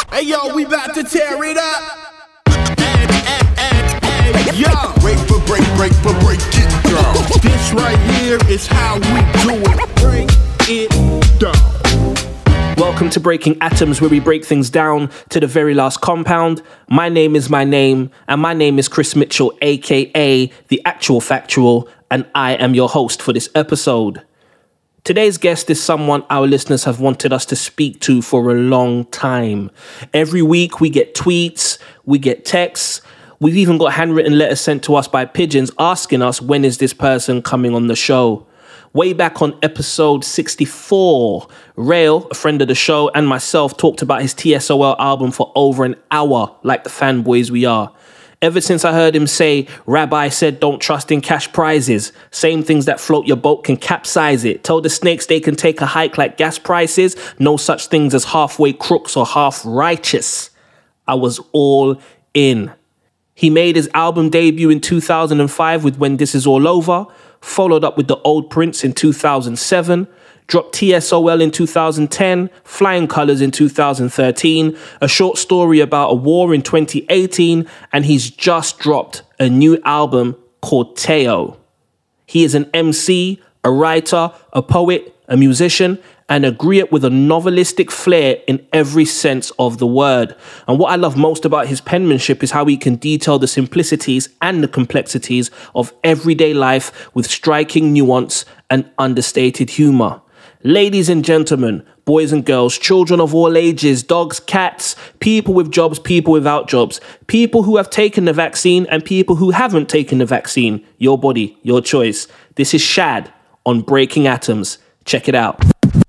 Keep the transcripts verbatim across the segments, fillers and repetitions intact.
Hey yo, we about to tear it up. Hey, hey, hey, hey, yo. Break for break, break for break it down. This right here is how we do it. Break it down. Welcome to Breaking Atoms, where we break things down to the very last compound. My name is my name, and my name is Chris Mitchell, aka The Actual Factual, and I am your host for this episode. Today's guest is someone our listeners have wanted us to speak to for a long time. Every week we get tweets, we get texts, we've even got handwritten letters sent to us by pigeons asking us when is this person coming on the show. Way back on episode sixty-four, Rail, a friend of the show, and myself talked about his T S O L album for over an hour, like the fanboys we are. Ever since I heard him say, Rabbi said don't trust in cash prizes. Same things that float your boat can capsize it. Tell the snakes they can take a hike like gas prices. No such things as halfway crooks or half righteous. I was all in. He made his album debut in two thousand five with When This Is All Over, followed up with The Old Prince in two thousand seven, dropped T S O L in two thousand ten, Flying Colours in two thousand thirteen, a short story about a war in twenty eighteen, and he's just dropped a new album called Teo. He is an M C, a writer, a poet, a musician, and a griot with a novelistic flair in every sense of the word. And what I love most about his penmanship is how he can detail the simplicities and the complexities of everyday life with striking nuance and understated humor. Ladies and gentlemen, boys and girls, children of all ages, dogs, cats, people with jobs, people without jobs, people who have taken the vaccine and people who haven't taken the vaccine. Your body, your choice. This is Shad on Breaking Atoms. Check it out.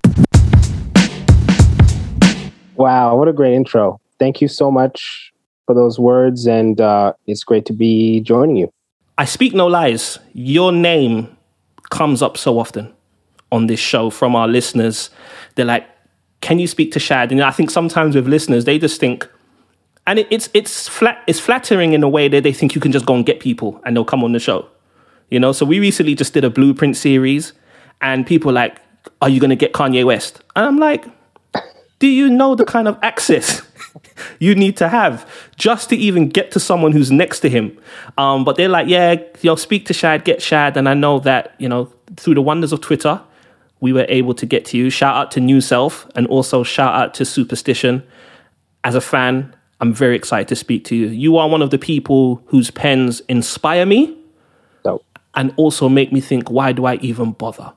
Wow, what a great intro. Thank you so much for those words, and uh, it's great to be joining you. I speak no lies. Your name comes up so often on this show from our listeners. They're like, can you speak to Shad? And I think sometimes with listeners, they just think, and it, it's it's flat, it's flattering in a way that they think you can just go and get people and they'll come on the show. You know, so we recently just did a Blueprint series and people are like, are you going to get Kanye West? And I'm like, do you know the kind of access you need to have just to even get to someone who's next to him? Um, but they're like, yeah, you'll speak to Shad, get Shad. And I know that, you know, through the wonders of Twitter, we were able to get to you. Shout out to New Self and also shout out to Superstition. As a fan, I'm very excited to speak to you. You are one of the people whose pens inspire me Dope. And also make me think, why do I even bother?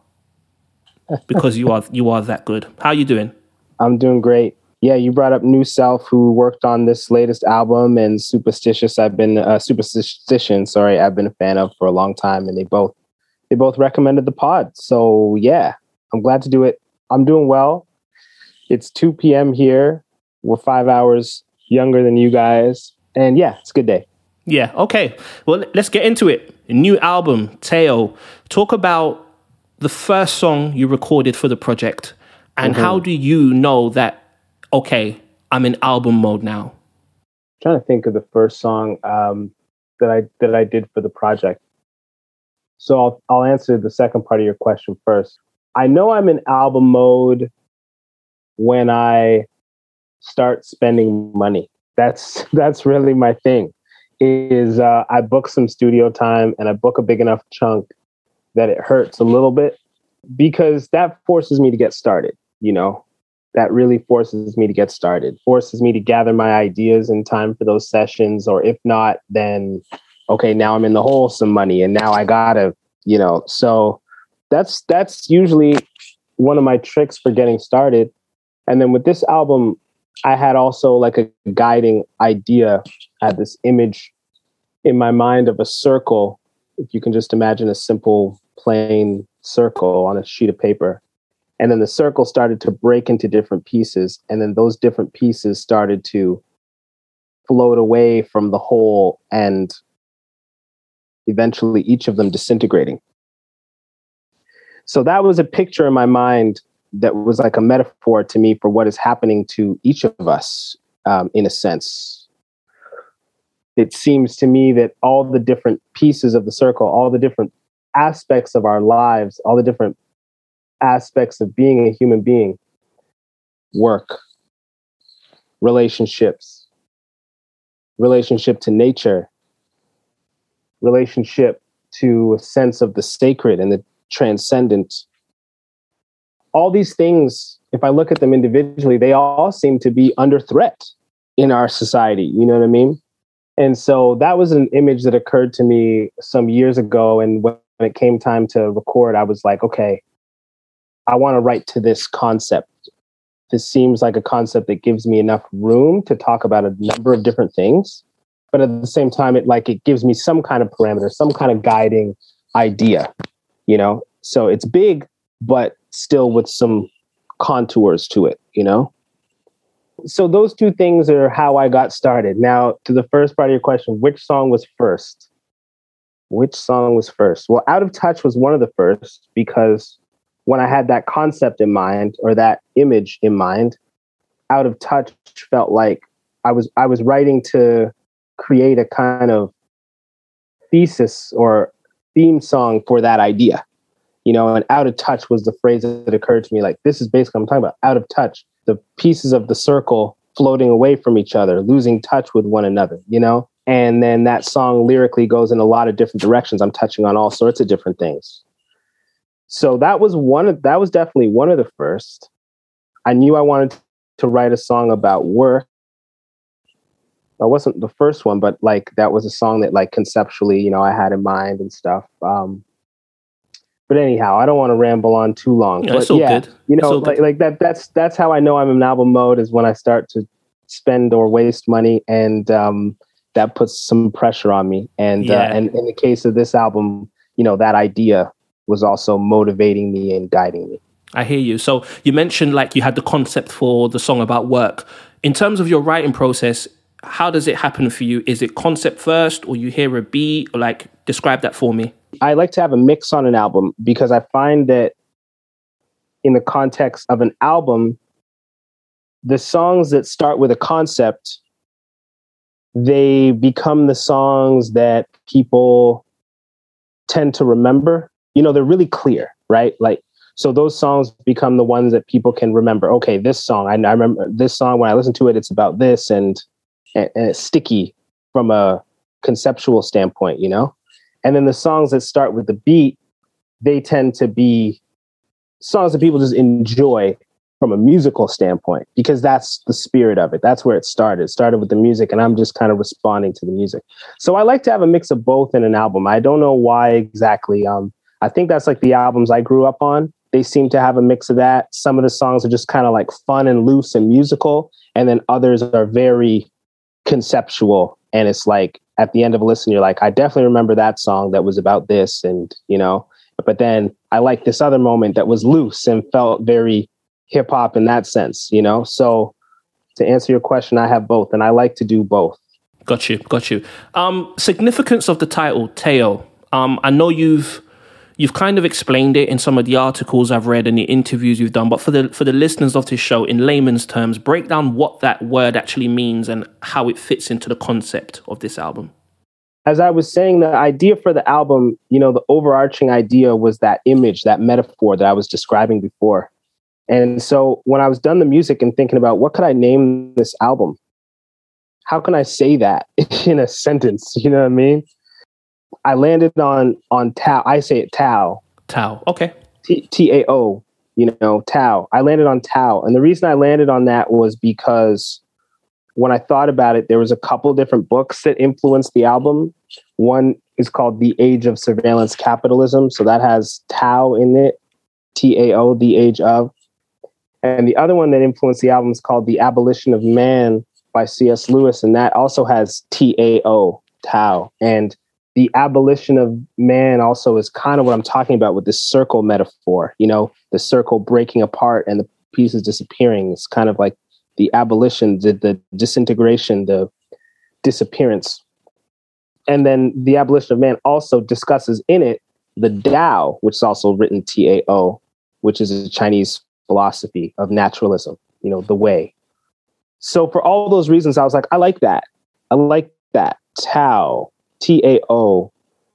Because you are you are that good. How are you doing? I'm doing great. Yeah, you brought up New Self, who worked on this latest album, and Superstitious. I've been uh, Superstition. Sorry, I've been a fan of for a long time, and they both they both recommended the pod. So yeah, I'm glad to do it. I'm doing well. It's two p.m. here. We're five hours younger than you guys, and yeah, it's a good day. Yeah. Okay. Well, let's get into it. A new album, Teo. Talk about the first song you recorded for the project. And mm-hmm. How do you know that, okay, I'm in album mode now? I'm trying to think of the first song um, that I that I did for the project. So I'll I'll answer the second part of your question first. I know I'm in album mode when I start spending money. That's that's really my thing. Is uh, I book some studio time and I book a big enough chunk that it hurts a little bit, because that forces me to get started. You know, that really forces me to get started, forces me to gather my ideas in time for those sessions. Or if not, then, okay, now I'm in the hole some money and now I gotta, you know, so that's, that's usually one of my tricks for getting started. And then with this album, I had also like a guiding idea. I had this image in my mind of a circle. If you can just imagine a simple plain circle on a sheet of paper. And then the circle started to break into different pieces. And then those different pieces started to float away from the whole, and eventually each of them disintegrating. So that was a picture in my mind that was like a metaphor to me for what is happening to each of us, um, in a sense. It seems to me that all the different pieces of the circle, all the different aspects of our lives, all the different aspects of being a human being, work. relationships, relationship to nature, relationship to a sense of the sacred and the transcendent. All these things, if I look at them individually, they all seem to be under threat in our society. You know what I mean? And so that was an image that occurred to me some years ago. And when it came time to record, I was like, okay, I want to write to this concept. This seems like a concept that gives me enough room to talk about a number of different things. But at the same time, it like it gives me some kind of parameter, some kind of guiding idea, you know? So it's big, but still with some contours to it, you know? So those two things are how I got started. Now, to the first part of your question, which song was first? Which song was first? Well, Out of Touch was one of the first because when I had that concept in mind or that image in mind, Out of Touch felt like I was I was writing to create a kind of thesis or theme song for that idea. You know, and out of touch was the phrase that occurred to me. Like, this is basically, I'm talking about out of touch, the pieces of the circle floating away from each other, losing touch with one another, you know? And then that song lyrically goes in a lot of different directions. I'm touching on all sorts of different things. So that was one of, that was definitely one of the first. I knew I wanted to write a song about work. That wasn't the first one, but like, that was a song that like conceptually, you know, I had in mind and stuff. Um, But anyhow, I don't want to ramble on too long. Yeah, but it's all yeah, good. you know, It's all like, good. like that. That's that's how I know I'm in album mode is when I start to spend or waste money, and um, that puts some pressure on me. And Yeah. uh, and in the case of this album, you know, that idea was also motivating me and guiding me. I hear you. So you mentioned like you had the concept for the song about work. In terms of your writing process, how does it happen for you? Is it concept first, or you hear a beat, or like describe that for me? I like to have a mix on an album because I find that in the context of an album, the songs that start with a concept, they become the songs that people tend to remember. You know, they're really clear, right? Like, so those songs become the ones that people can remember. Okay, this song, I, I remember this song when I listen to it, it's about this, and, and, and it's sticky from a conceptual standpoint, you know? And then the songs that start with the beat, they tend to be songs that people just enjoy from a musical standpoint, because that's the spirit of it. That's where it started. It started with the music, and I'm just kind of responding to the music. So I like to have a mix of both in an album. I don't know why exactly. Um, I think that's like the albums I grew up on. They seem to have a mix of that. Some of the songs are just kind of like fun and loose and musical, and then others are very conceptual. And it's like, at the end of a listen, you're like, I definitely remember that song that was about this. And, you know, but then I like this other moment that was loose and felt very hip hop in that sense, you know? So to answer your question, I have both, and I like to do both. Got you. Got you. Um, significance of the title, Teo. Um, I know you've, you've kind of explained it in some of the articles I've read and the interviews you've done, but for the, for the listeners of this show, in layman's terms, break down what that word actually means and how it fits into the concept of this album. As I was saying, the idea for the album, you know, the overarching idea was that image, that metaphor that I was describing before. And so when I was done the music and thinking about what could I name this album? How can I say that in a sentence? You know what I mean? I landed on on Tao. I say it Tao. Tao. Okay. T T A O. You know, Tao. I landed on Tao. And the reason I landed on that was because when I thought about it, there was a couple different books that influenced the album. One is called The Age of Surveillance Capitalism. So that has Tao in it. T A O, The Age of. And the other one that influenced the album is called The Abolition of Man by C S Lewis. And that also has T A O, Tao. And the abolition of man also is kind of what I'm talking about with this circle metaphor, you know, the circle breaking apart and the pieces disappearing. It's kind of like the abolition, the, the disintegration, the disappearance. And then the abolition of man also discusses in it the Tao, which is also written T A O, which is a Chinese philosophy of naturalism, you know, the way. So for all those reasons, I was like, I like that. I like that. Tao. T A O,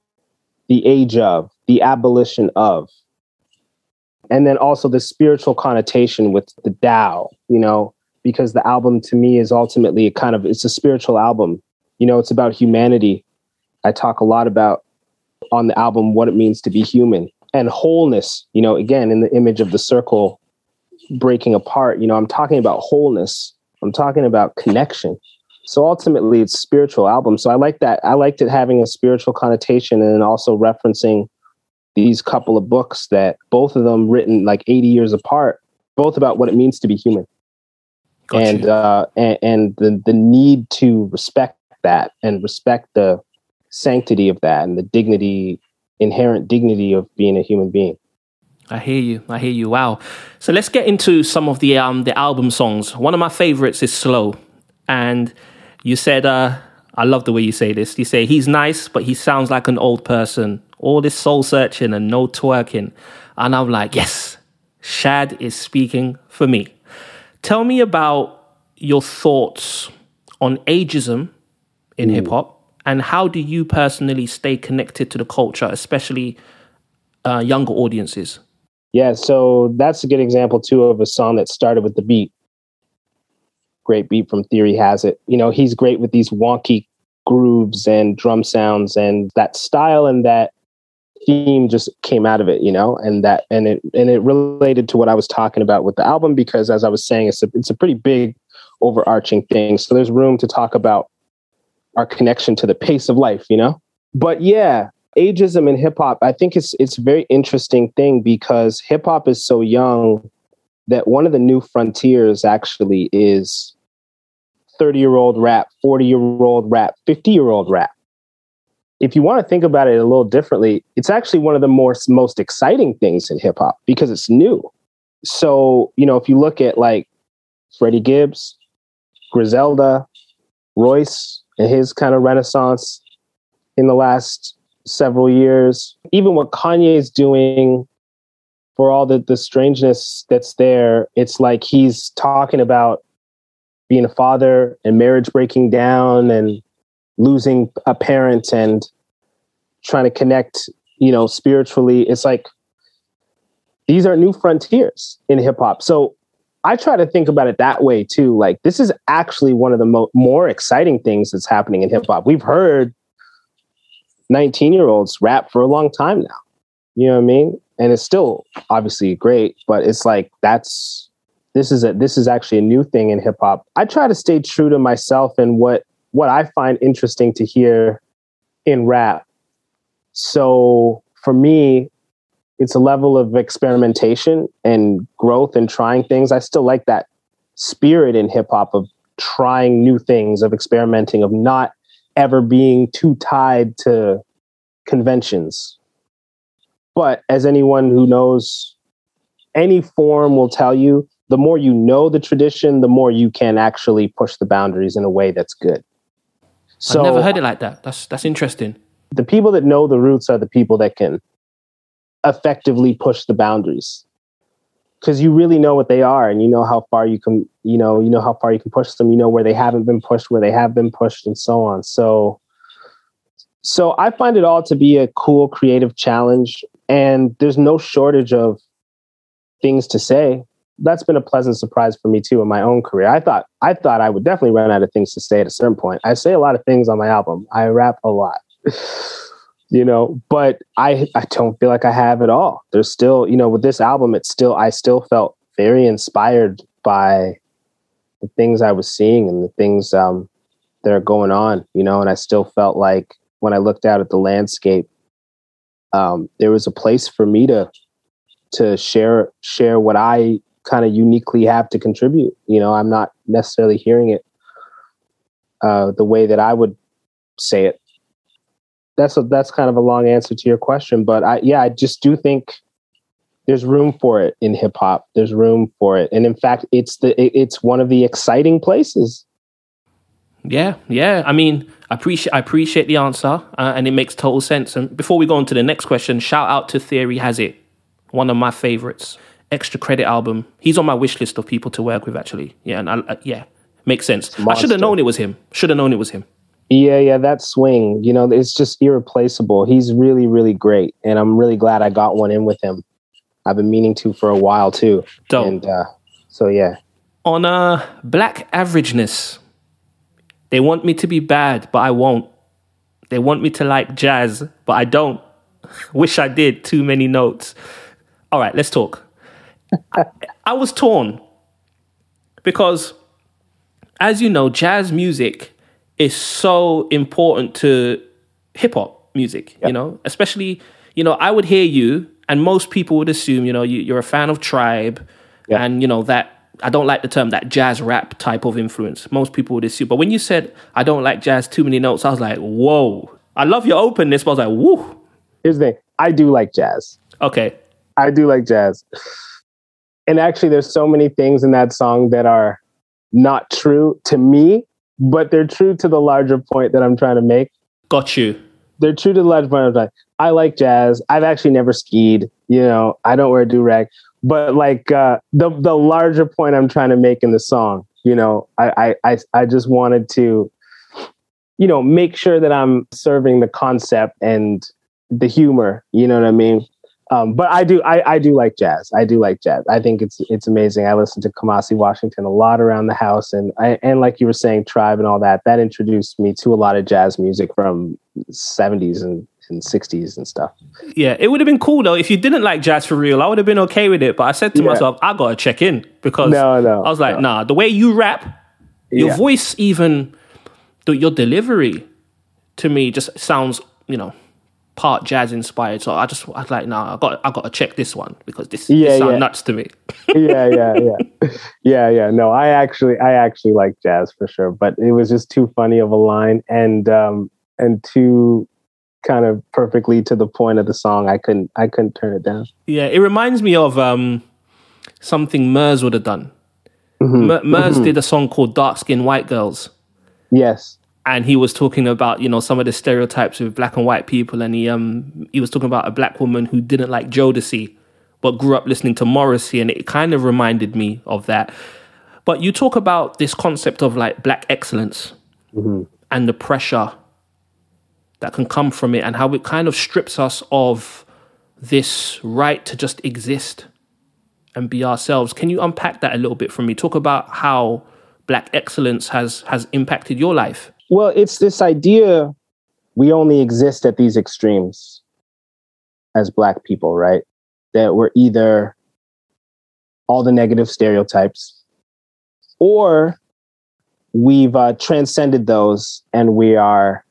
the age of, the abolition of. And then also the spiritual connotation with the Tao, you know, because the album to me is ultimately a kind of, it's a spiritual album. You know, it's about humanity. I talk a lot about on the album what it means to be human and wholeness. You know, again, in the image of the circle breaking apart, you know, I'm talking about wholeness. I'm talking about connection. So ultimately it's a spiritual album. So I like that. I liked it having a spiritual connotation and also referencing these couple of books that both of them written like eighty years apart, both about what it means to be human. Got and, uh, and, and the, the need to respect that and respect the sanctity of that and the dignity, inherent dignity of being a human being. I hear you. I hear you. Wow. So let's get into some of the um the album songs. One of my favorites is Slow. And you said, uh, I love the way you say this. You say, he's nice, but he sounds like an old person. All this soul searching and no twerking. And I'm like, yes, Shad is speaking for me. Tell me about your thoughts on ageism in mm. hip hop, and how do you personally stay connected to the culture, especially uh, younger audiences? Yeah, so that's a good example too of a song that started with the beat. Great beat from Theory Has It. You know, he's great with these wonky grooves and drum sounds, and that style and that theme just came out of it, you know, and that and it and it related to what I was talking about with the album, because as I was saying, it's a it's a pretty big overarching thing. So there's room to talk about our connection to the pace of life, you know? But yeah, ageism in hip hop, I think it's it's a very interesting thing, because hip hop is so young that one of the new frontiers actually is thirty year old rap, forty year old rap, fifty year old rap. If you want to think about it a little differently, it's actually one of the more, most exciting things in hip hop because it's new. So, you know, if you look at like Freddie Gibbs, Griselda, Royce, and his kind of renaissance in the last several years, even what Kanye is doing, for all the, the strangeness that's there, it's like he's talking about being a father and marriage breaking down and losing a parent and trying to connect, you know, spiritually. It's like, these are new frontiers in hip hop. So I try to think about it that way too. Like, this is actually one of the mo- more exciting things that's happening in hip hop. We've heard nineteen year olds rap for a long time now. You know what I mean? And it's still obviously great, but it's like, that's, this is a, this is actually a new thing in hip hop. I try to stay true to myself and what, what I find interesting to hear in rap. So for me, it's a level of experimentation and growth and trying things. I still like that spirit in hip hop of trying new things, of experimenting, of not ever being too tied to conventions. But as anyone who knows any form will tell you, the more you know the tradition, the more you can actually push the boundaries in a way that's good. So I've never heard it like that. That's that's interesting. The people that know the roots are the people that can effectively push the boundaries, because you really know what they are, and you know how far you can, you know, you know how far you can push them. You know where they haven't been pushed, where they have been pushed, and so on. So, so I find it all to be a cool, creative challenge, and there's no shortage of things to say. That's been a pleasant surprise for me too in my own career. I thought I thought I would definitely run out of things to say at a certain point. I say a lot of things on my album. I rap a lot. You know, but I, I don't feel like I have it all. There's still, you know, with this album, it's still, I still felt very inspired by the things I was seeing and the things um, that are going on, you know, and I still felt like when I looked out at the landscape, um, there was a place for me to, to share, share what I kind of uniquely have to contribute. You know, I'm not necessarily hearing it uh, the way that I would say it. That's a, that's kind of a long answer to your question, but I, yeah, I just do think there's room for it in hip hop. There's room for it. And in fact, it's the, it, it's one of the exciting places. Yeah. Yeah. I mean, I appreciate, I appreciate the answer uh, and it makes total sense. And before we go on to the next question, shout out to Theory Has It. One of my favorites. Extra Credit album. He's on my wish list of people to work with, actually. Yeah. And I, uh, yeah, makes sense. I should have known it was him. Should have known it was him. Yeah, yeah, that swing, you know, it's just irreplaceable. He's really, really great. And I'm really glad I got one in with him. I've been meaning to for a while, too. Dope. And uh, so, yeah. On uh, black averageness, they want me to be bad, but I won't. They want me to like jazz, but I don't. Wish I did. Too many notes. All right, let's talk. I, I was torn because, as you know, jazz music is so important to hip hop music, yep. you know, especially, you know, I would hear you and most people would assume, you know, you, you're a fan of Tribe yep. and, you know, that, I don't like the term, that jazz rap type of influence. Most people would assume. But when you said, I don't like jazz, too many notes, I was like, whoa. I love your openness, but I was like, woo. Here's the thing. I do like jazz. Okay. I do like jazz. And actually, there's so many things in that song that are not true to me, but they're true to the larger point that I'm trying to make. Got you. They're true to the larger point. I'm like, I like jazz. I've actually never skied. You know, I don't wear a do-rag. But like uh, the the larger point I'm trying to make in the song, you know, I, I, I, I just wanted to, you know, make sure that I'm serving the concept and the humor, you know what I mean? Um, but I do, I, I do like jazz. I do like jazz. I think it's it's amazing. I listen to Kamasi Washington a lot around the house, and I, and like you were saying, Tribe and all that. That introduced me to a lot of jazz music from seventies and, and sixties and stuff. Yeah, it would have been cool though if you didn't like jazz for real. I would have been okay with it. But I said to yeah. myself, I gotta check in because no, no, I was like, no. nah. The way you rap, your yeah. voice, even the, your delivery, to me just sounds, you know, part jazz inspired. So I just I was like, nah, I got I got to check this one because this, yeah, this sounds yeah. nuts to me. yeah, yeah, yeah, yeah, yeah. No, I actually I actually like jazz for sure, but it was just too funny of a line and um and too kind of perfectly to the point of the song. I couldn't I couldn't turn it down. Yeah, it reminds me of um something Murs would have done. Mm-hmm. M- Murs mm-hmm. did a song called Dark Skin White Girls. Yes. And he was talking about, you know, some of the stereotypes with black and white people. And he um he was talking about a black woman who didn't like Jodeci, but grew up listening to Morrissey. And it kind of reminded me of that. But you talk about this concept of like black excellence mm-hmm. and the pressure that can come from it and how it kind of strips us of this right to just exist and be ourselves. Can you unpack that a little bit for me? Talk about how black excellence has has impacted your life. Well, it's this idea we only exist at these extremes as black people, right? That we're either all the negative stereotypes or we've uh, transcended those and we are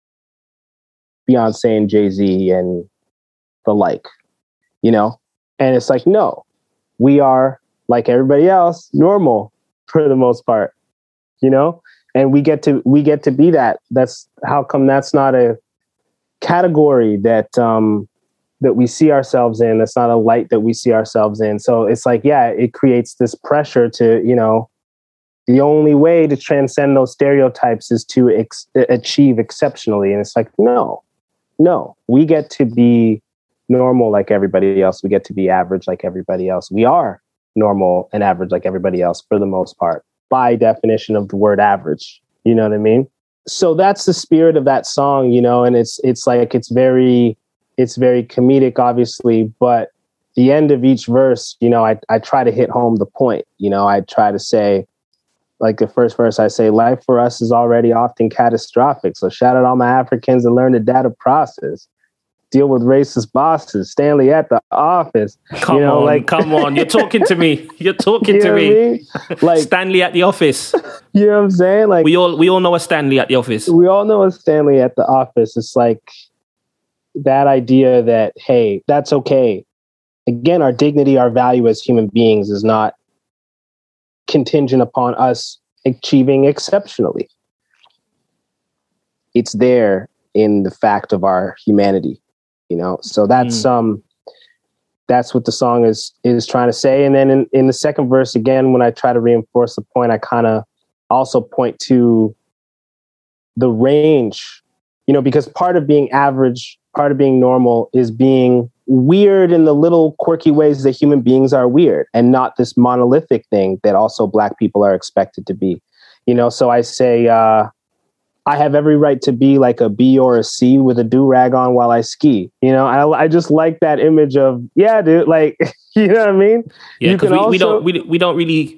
Beyonce and Jay-Z and the like, you know? And it's like, no, we are like everybody else, normal for the most part, you know? And we get to we get to be that. That's how come that's not a category that um, that we see ourselves in. That's not a light that we see ourselves in. So it's like, yeah, it creates this pressure to, you know, the only way to transcend those stereotypes is to ex- achieve exceptionally. And it's like, no, no, we get to be normal like everybody else. We get to be average like everybody else. We are normal and average like everybody else for the most part, by definition of the word average. You know what I mean? So that's the spirit of that song, you know, and it's it's like it's very it's very comedic, obviously, but the end of each verse, you know, I, I try to hit home the point. You know, I try to say, like the first verse, I say, life for us is already often catastrophic. So shout out all my Africans that learn the data process. Deal with racist bosses. Stanley at the office. Come you know, on, like, come on. You're talking to me. You're talking you to know me. what I mean? Like Stanley at the office. You know what I'm saying? Like we all we all know a Stanley at the office. We all know a Stanley at the office. It's like that idea that, hey, that's okay. Again, our dignity, our value as human beings is not contingent upon us achieving exceptionally. It's there in the fact of our humanity. You know, so that's mm. um, that's what the song is is trying to say. And then in, in the second verse, again, when I try to reinforce the point, I kind of also point to the range, you know, because part of being average, part of being normal is being weird in the little quirky ways that human beings are weird, and not this monolithic thing that also Black people are expected to be. You know, so I say, uh, I have every right to be like a B or a C with a do-rag on while I ski. You know, I, I just like that image of, yeah, dude, like, you know what I mean? Yeah, because we, also... we don't we, we don't really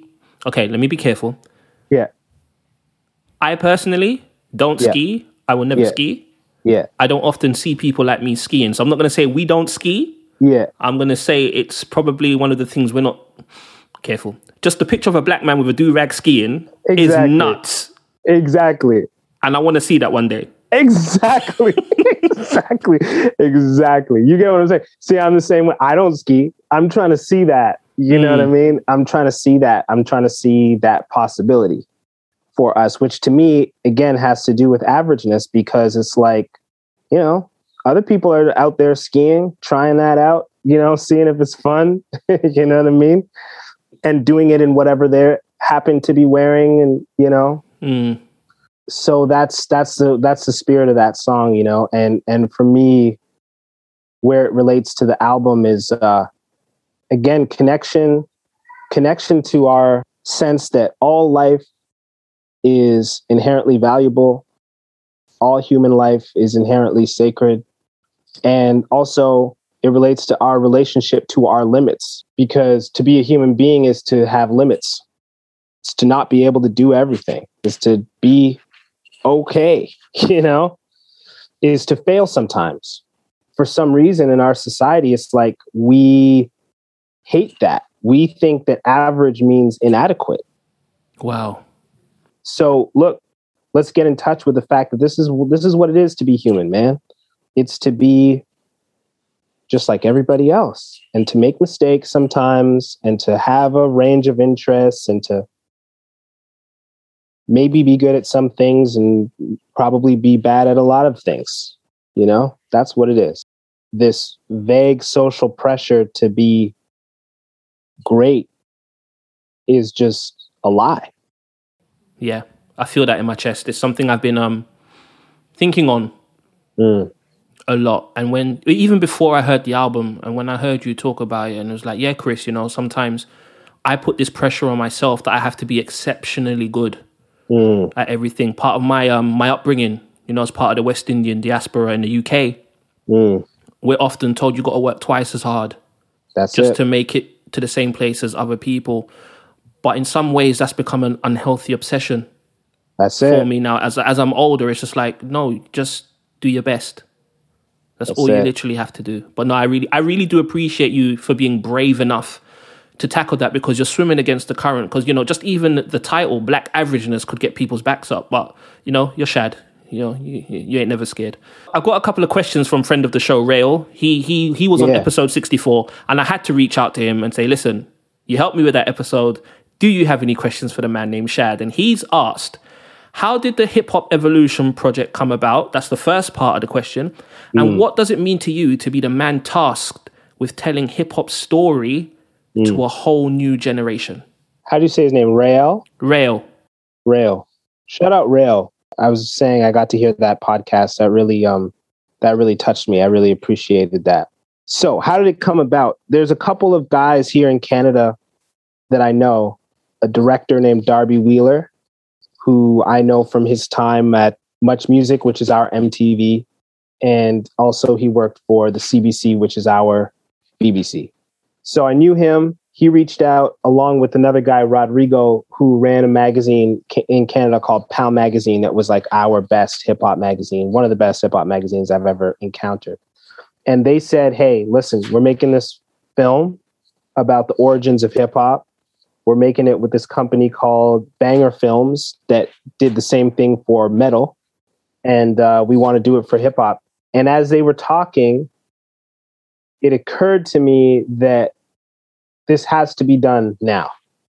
Okay, let me be careful. Yeah. I personally don't Yeah. ski. I will never Yeah. ski. Yeah. I don't often see people like me skiing. So I'm not going to say we don't ski. Yeah. I'm going to say it's probably one of the things we're not careful. Just the picture of a black man with a do-rag skiing Exactly. is nuts. Exactly. And I want to see that one day. Exactly. exactly. Exactly. You get what I'm saying? See, I'm the same way. I don't ski. I'm trying to see that. You know Mm. what I mean? I'm trying to see that. I'm trying to see that possibility for us, which to me, again, has to do with averageness, because it's like, you know, other people are out there skiing, trying that out, you know, seeing if it's fun, you know what I mean? And doing it in whatever they happen to be wearing, and, you know, Mm. so that's, that's the, that's the spirit of that song, you know? And, and for me, where it relates to the album is, uh, again, connection, connection to our sense that all life is inherently valuable. All human life is inherently sacred. And also it relates to our relationship to our limits, because to be a human being is to have limits. It's to not be able to do everything. It's to be okay, you know, is to fail sometimes. For some reason in our society, it's like we hate that. We think that average means inadequate. Wow. So look, let's get in touch with the fact that this is this is what it is to be human, man. It's to be just like everybody else, and to make mistakes sometimes, and to have a range of interests, and to maybe be good at some things and probably be bad at a lot of things. You know, that's what it is. This vague social pressure to be great is just a lie. Yeah, I feel that in my chest. It's something I've been um thinking on Mm. a lot. And when, even before I heard the album, and when I heard you talk about it, and it was like, yeah, Chris, you know, sometimes I put this pressure on myself that I have to be exceptionally good Mm. at everything. Part of my um my upbringing, you know, as part of the West Indian diaspora in the U K, Mm. we're often told you got to work twice as hard That's just it. to make it to the same place as other people. But in some ways, that's become an unhealthy obsession That's for it. me now. As as I'm older, it's just like, no, just do your best. That's, That's all you it. literally have to do. But no, I really, I really do appreciate you for being brave enough to tackle that, because you're swimming against the current. Because, you know, just even the title, Black Averageness, could get people's backs up. But, you know, you're Shad. You know, you, you ain't never scared. I've got a couple of questions from friend of the show, Rail. He he he was on Yeah. episode sixty-four, and I had to reach out to him and say, listen, you helped me with that episode. Do you have any questions for the man named Shad? And he's asked, how did the Hip Hop Evolution project come about? That's the first part of the question. And Mm. what does it mean to you to be the man tasked with telling hip hop's story Mm. to a whole new generation? How do you say his name? Rael? Rail. Rail. Shout out Rail. I was saying I got to hear that podcast. That really um that really touched me. I really appreciated that. So how did it come about? There's a couple of guys here in Canada that I know. A director named Darby Wheeler, who I know from his time at Much Music, which is our M T V. And also he worked for the C B C, which is our B B C. So I knew him. He reached out along with another guy, Rodrigo, who ran a magazine in Canada called Pound Magazine. That was like our best hip hop magazine, one of the best hip hop magazines I've ever encountered. And they said, hey, listen, we're making this film about the origins of hip hop. We're making it with this company called Banger Films that did the same thing for metal. And uh, we want to do it for hip hop. And as they were talking, it occurred to me that this has to be done now.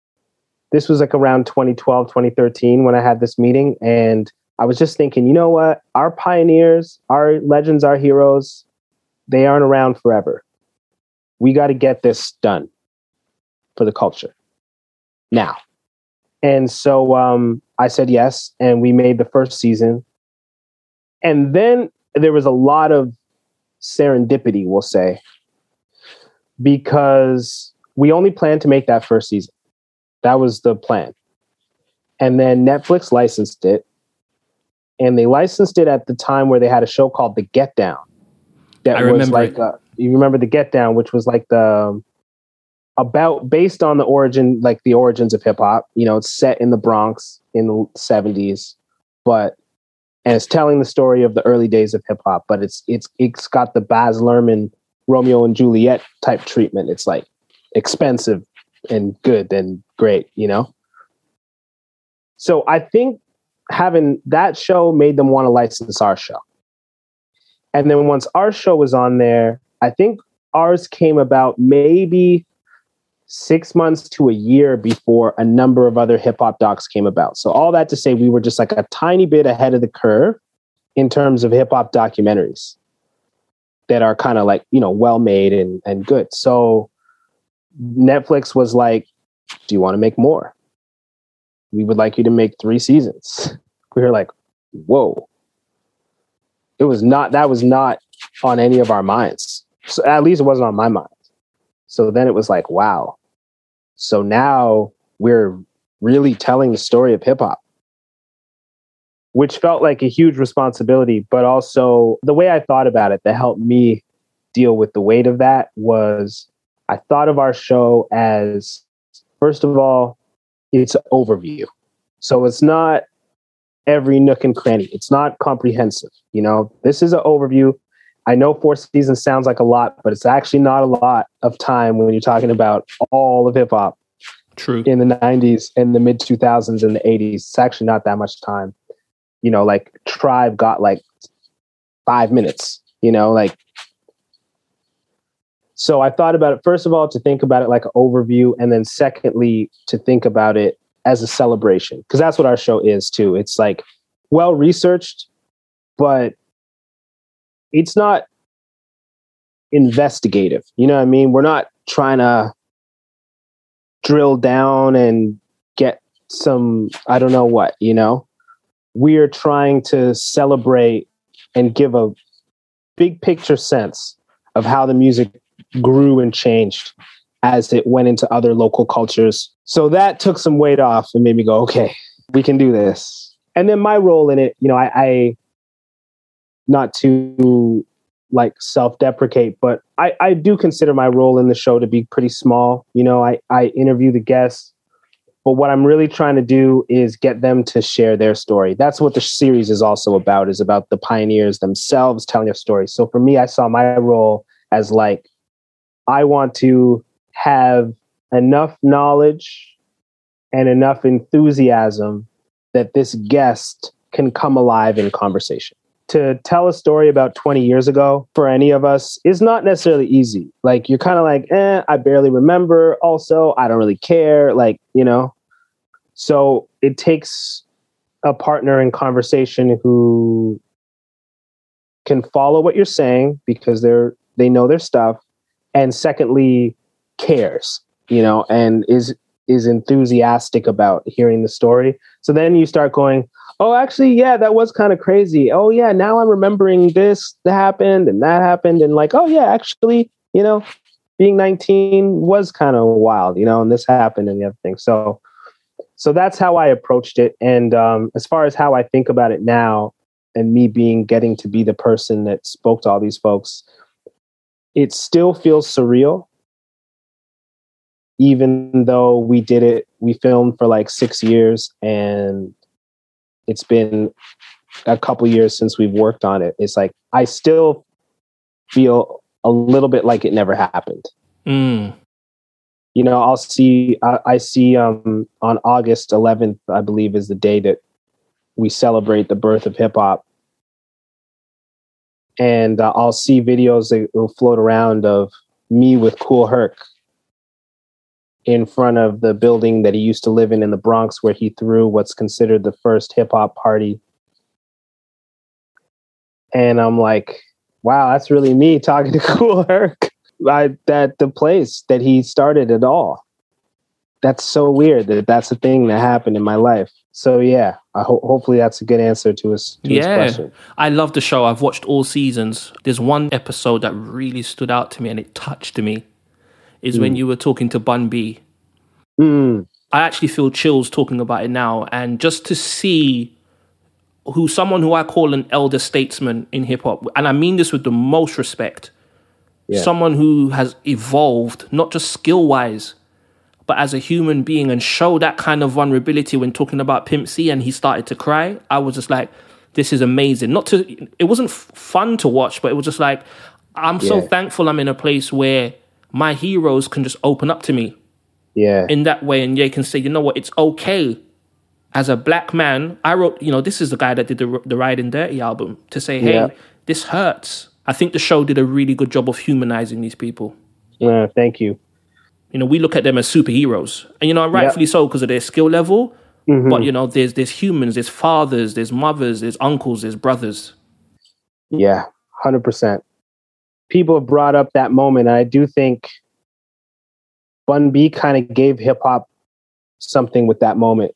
This was like around twenty twelve, twenty thirteen when I had this meeting. And I was just thinking, you know what? Our pioneers, our legends, our heroes, they aren't around forever. We got to get this done for the culture now. And so um, I said yes. And we made the first season. And then there was a lot of serendipity, we'll say, because we only planned to make that first season. That was the plan. And then Netflix licensed it. And they licensed it at the time where they had a show called The Get Down. That I was remember like, it. uh, you remember The Get Down, which was like the, about based on the origin, like the origins of hip hop. You know, it's set in the Bronx in the seventies, but and it's telling the story of the early days of hip hop. But it's it's it's got the Baz Luhrmann Romeo and Juliet type treatment. It's like expensive and good and great, you know. So I think having that show made them want to license our show. And then once our show was on there, I think ours came about maybe six months to a year before a number of other hip hop docs came about. So all that to say, we were just like a tiny bit ahead of the curve in terms of hip hop documentaries that are kind of like, you know, well made and, and good. So Netflix was like, do you want to make more? We would like you to make three seasons. We were like, whoa. It was not, that was not on any of our minds. So at least it wasn't on my mind. So then it was like, wow. So now we're really telling the story of hip hop, which felt like a huge responsibility. But also the way I thought about it that helped me deal with the weight of that was I thought of our show as, first of all, it's an overview. So it's not every nook and cranny. It's not comprehensive. You know, this is an overview. I know four seasons sounds like a lot, but it's actually not a lot of time when you're talking about all of hip hop. True. In the nineties and the mid two thousands and the eighties. It's actually not that much time. You know, like Tribe got like five minutes, you know, like. So I thought about it, first of all, to think about it like an overview. And then secondly, to think about it as a celebration, because that's what our show is too. It's like well researched, but it's not investigative. You know what I mean? We're not trying to drill down and get some, I don't know what, you know, we're trying to celebrate and give a big picture sense of how the music grew and changed as it went into other local cultures. So that took some weight off and made me go, okay, we can do this. And then my role in it, you know, I, I not to like self-deprecate, but I, I do consider my role in the show to be pretty small. You know, I, I interview the guests, but what I'm really trying to do is get them to share their story. That's what the series is also about, is about the pioneers themselves telling their story. So for me, I saw my role as like, I want to have enough knowledge and enough enthusiasm that this guest can come alive in conversation. To tell a story about twenty years ago for any of us is not necessarily easy. Like, you're kind of like, eh, I barely remember. Also, I don't really care. Like, you know, so it takes a partner in conversation who can follow what you're saying because they're, they know their stuff. And secondly, cares, you know, and is is enthusiastic about hearing the story. So then you start going, oh, actually, yeah, that was kind of crazy. Oh, yeah, now I'm remembering this that happened and that happened. And like, oh, yeah, actually, you know, being nineteen was kind of wild, you know, and this happened and the other thing. So so that's how I approached it. And um, as far as how I think about it now and me being getting to be the person that spoke to all these folks, it still feels surreal, even though we did it, we filmed for like six years and it's been a couple years since we've worked on it. It's like, I still feel a little bit like it never happened. Mm. You know, I'll see, I, I see um, on August eleventh, I believe is the day that we celebrate the birth of hip hop. And uh, I'll see videos that will float around of me with Kool Herc in front of the building that he used to live in in the Bronx, where he threw what's considered the first hip hop party. And I'm like, wow, that's really me talking to Kool Herc at the place that he started it all. That's so weird that that's a thing that happened in my life. So yeah, I ho- hopefully that's a good answer to his, to yeah, his question. I love the show. I've watched all seasons. There's one episode that really stood out to me and it touched me. Is mm. when you were talking to Bun B. Mm. I actually feel chills talking about it now. And just to see who someone who I call an elder statesman in hip hop, and I mean this with the most respect, Yeah. Someone who has evolved, not just skill-wise, but as a human being, and show that kind of vulnerability when talking about Pimp C, and he started to cry. I was just like, this is amazing. Not to, it wasn't f- fun to watch, but it was just like, I'm so Yeah. thankful I'm in a place where my heroes can just open up to me Yeah. in that way, and they can say, you know what, it's okay. As a black man, I wrote, you know, this is the guy that did the the Riding Dirty album, to say, hey, Yeah. this hurts. I think the show did a really good job of humanizing these people. Uh, thank you. You know, we look at them as superheroes, and you know, rightfully so because of their skill level. Mm-hmm. But you know, there's there's humans, there's fathers, there's mothers, there's uncles, there's brothers. Yeah, one hundred percent. People have brought up that moment, and I do think Bun B kind of gave hip hop something with that moment.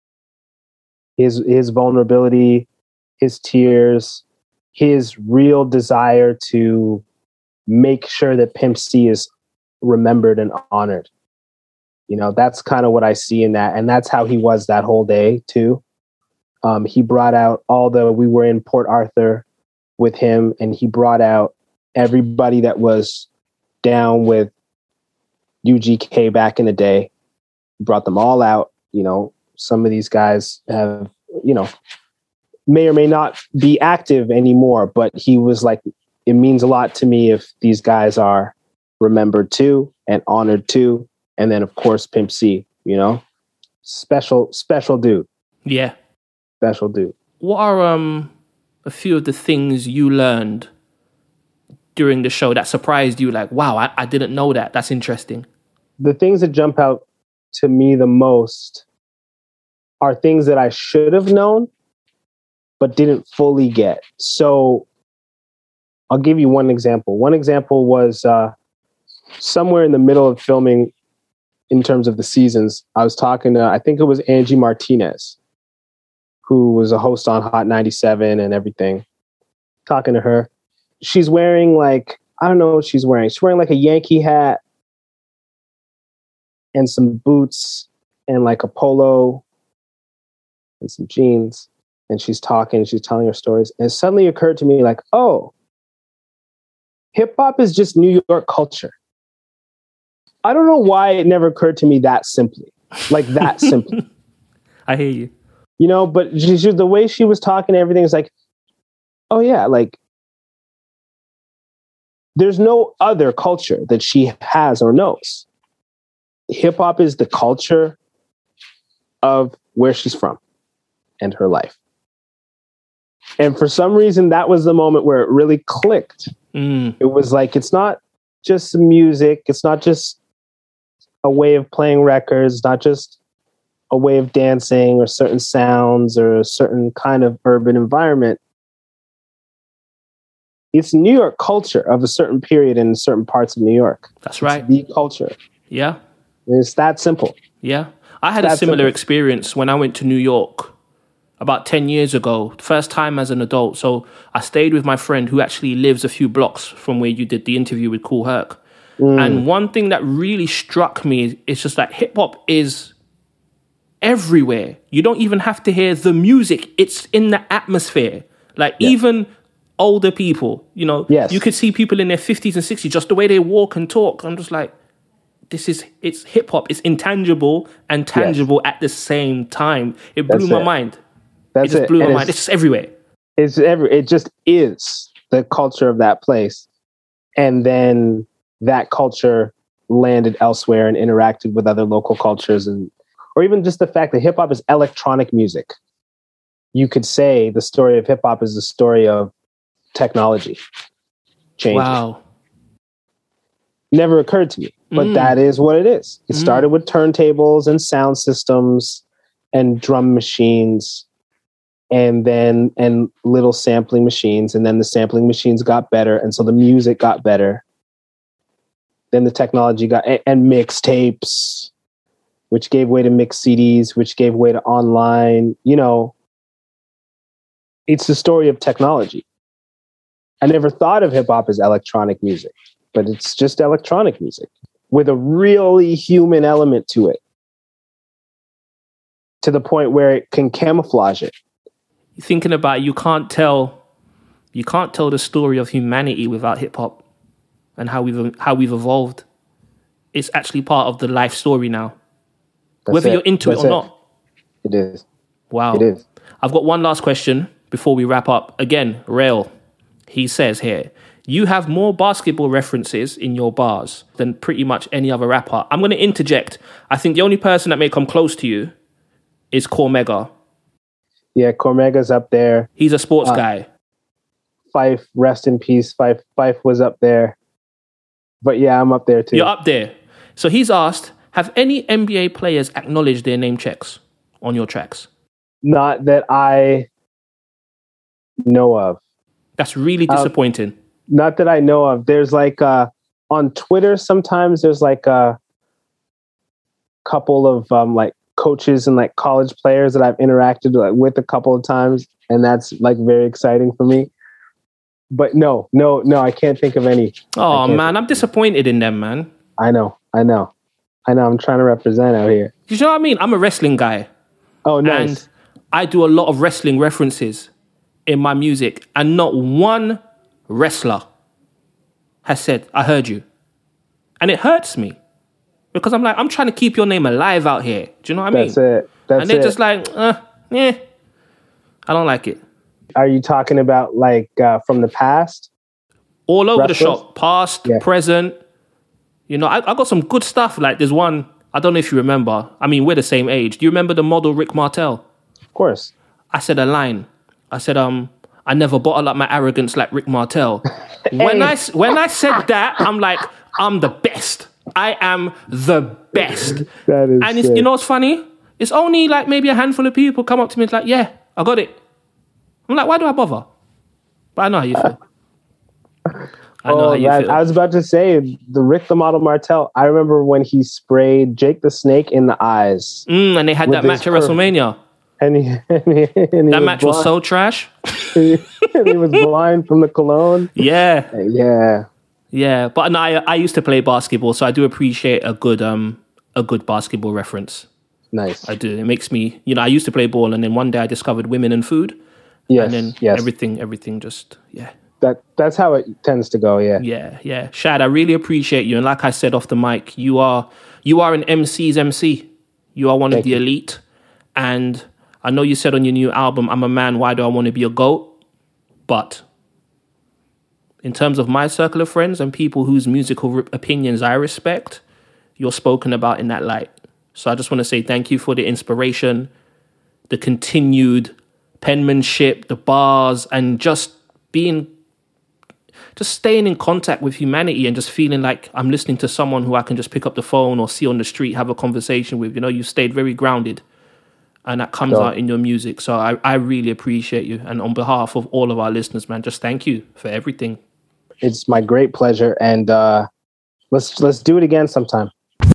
His his vulnerability, his tears, his real desire to make sure that Pimp C is remembered and honored. You know, that's kind of what I see in that. And that's how he was that whole day too. Um, he brought out all the, we were in Port Arthur with him, and he brought out everybody that was down with U G K back in the day. He brought them all out. You know, some of these guys have, you know, may or may not be active anymore, but he was like, it means a lot to me if these guys are remembered too and honored too. And then of course, Pimp C, you know, special, special dude. Yeah. Special dude. What are um a few of the things you learned during the show that surprised you? Like, wow, I, I didn't know that. That's interesting. The things that jump out to me the most are things that I should have known, but didn't fully get. So I'll give you one example. One example was uh, somewhere in the middle of filming in terms of the seasons, I was talking to, I think it was Angie Martinez, who was a host on Hot ninety-seven and everything. Talking to her. She's wearing like, I don't know what she's wearing. She's wearing like a Yankee hat and some boots and like a polo and some jeans. And she's talking, she's telling her stories. And it suddenly occurred to me like, oh, hip hop is just New York culture. I don't know why it never occurred to me that simply, like that simply. I hear you. You know, but she, she, the way she was talking, everything is like, oh yeah, like there's no other culture that she has or knows. Hip hop is the culture of where she's from and her life. And for some reason, that was the moment where it really clicked. Mm. It was like, it's not just music. It's not just a way of playing records. It's not just a way of dancing or certain sounds or a certain kind of urban environment. It's New York culture of a certain period in certain parts of New York. That's right. It's the culture. Yeah. It's that simple. Yeah. I had a That's similar simple. experience when I went to New York about ten years ago, first time as an adult. So I stayed with my friend who actually lives a few blocks from where you did the interview with Kool Herc. Mm. And one thing that really struck me is just that hip hop is everywhere. You don't even have to hear the music. It's in the atmosphere. Like Yeah. even older people, you know, Yes. you could see people in their fifties and sixties, just the way they walk and talk. I'm just like, this is, it's hip hop. It's intangible and tangible at the same time. It blew That's my it. mind. That's it just it. blew And my mind. it's- It's just everywhere. It's every, it just is the culture of that place. And then that culture landed elsewhere and interacted with other local cultures, and or even just the fact that hip hop is electronic music. You could say the story of hip hop is the story of technology changing. Wow. Never occurred to me, but Mm. that is what it is. It Mm. started with turntables and sound systems and drum machines, and then and little sampling machines, and then the sampling machines got better, and so the music got better. Then the technology got and, and mixtapes, which gave way to mix C Ds, which gave way to online. You know, it's the story of technology. I never thought of hip hop as electronic music, but it's just electronic music with a really human element to it, to the point where it can camouflage it. Thinking about it, you can't tell, you can't tell the story of humanity without hip hop. and how we've how we've evolved. It's actually part of the life story now. That's Whether it. you're into That's it or it. not. It is. Wow. It is. I've got one last question before we wrap up. Again, Rail, he says here, you have more basketball references in your bars than pretty much any other rapper. I'm going to interject. I think the only person that may come close to you is Cormega. Yeah, Cormega's up there. He's a sports Uh, guy. Fife, rest in peace. Fife, Fife was up there. But yeah, I'm up there too. You're up there. So he's asked, have any N B A players acknowledged their name checks on your tracks? Not that I know of. That's really Um, disappointing. Not that I know of. There's like uh, on Twitter sometimes there's like a couple of um, like coaches and like college players that I've interacted like, with a couple of times, and that's like very exciting for me. But no, no, no, I can't think of any. Oh, can't- man, I'm disappointed in them, man. I know, I know, I know. I'm trying to represent out here. You know what I mean? I'm a wrestling guy. Oh, nice. And I do a lot of wrestling references in my music, and not one wrestler has said, I heard you. And it hurts me because I'm like, I'm trying to keep your name alive out here. Do you know what I mean? That's it. That's and they're it. just like, uh, yeah, I don't like it. Are you talking about like uh, from the past? All over the Wrestlers? shop, past, Yeah. present. You know, I, I got some good stuff. Like there's one, I don't know if you remember. I mean, we're the same age. Do you remember the model Rick Martel? Of course. I said a line. I said, um, I never bottle up my arrogance like Rick Martel. When I when I said that, I'm like, I'm the best. I am the best. That is And it's, sick. you know what's funny? It's only like maybe a handful of people come up to me and it's like, yeah, I got it. I'm like, why do I bother? But I know how you feel. I know Oh, how you man, feel. I was about to say the Rick the Model Martel. I remember when he sprayed Jake the Snake in the eyes, Mm, and they had with that this match at perf- WrestleMania. and he, and he, and he That match was blind, so trash. and he was blind from the cologne. Yeah. Yeah, Yeah, but no, I, I used to play basketball, so I do appreciate a good um a good basketball reference. nice. I do. It makes me, you know, I used to play ball, and then one day I discovered women and food, Yes, and then yes. everything, everything just, yeah, That that's how it tends to go. Yeah, yeah, yeah. Shad, I really appreciate you, and like I said off the mic, you are you are an M C's M C. You are one of Thank the you. elite, and I know you said on your new album, "I'm a man. Why do I want to be a goat?" But in terms of my circle of friends and people whose musical re- opinions I respect, you're spoken about in that light. So I just want to say thank you for the inspiration, the continued penmanship, the bars, and just being, just staying in contact with humanity and just feeling like I'm listening to someone who I can just pick up the phone or see on the street, have a conversation with. You know, you've stayed very grounded, and that comes Sure. out in your music. So I, I really appreciate you. And on behalf of all of our listeners, man, just thank you for everything. it's my great pleasure, and uh, let's let's do it again sometime.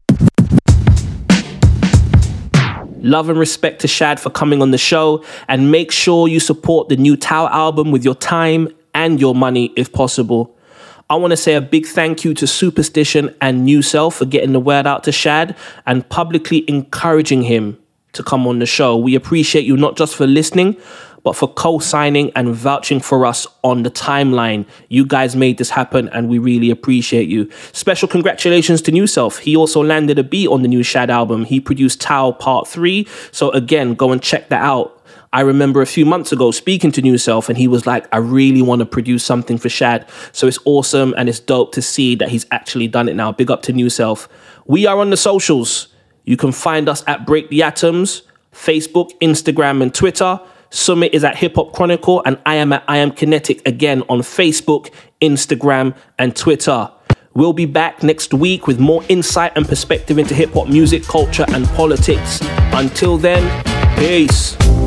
Love and respect to Shad for coming on the show, and make sure you support the new Tao album with your time and your money if possible. I want to say a big thank you to Superstition and New Self for getting the word out to Shad and publicly encouraging him to come on the show. We appreciate you not just for listening, but for co-signing and vouching for us on the timeline. You guys made this happen, and we really appreciate you. Special congratulations to New Self. He also landed a beat on the new Shad album. He produced Tao Part three. So again, go and check that out. I remember a few months ago speaking to New Self, and he was like, I really want to produce something for Shad. So it's awesome, and it's dope to see that he's actually done it now. Big up to New Self. We are on the socials. You can find us at Break the Atoms, Facebook, Instagram, and Twitter. Summit is at Hip Hop Chronicle, and I am at I Am Kinetic again on Facebook, Instagram, and Twitter. We'll be back next week with more insight and perspective into hip hop music, culture, and politics. Until then, peace.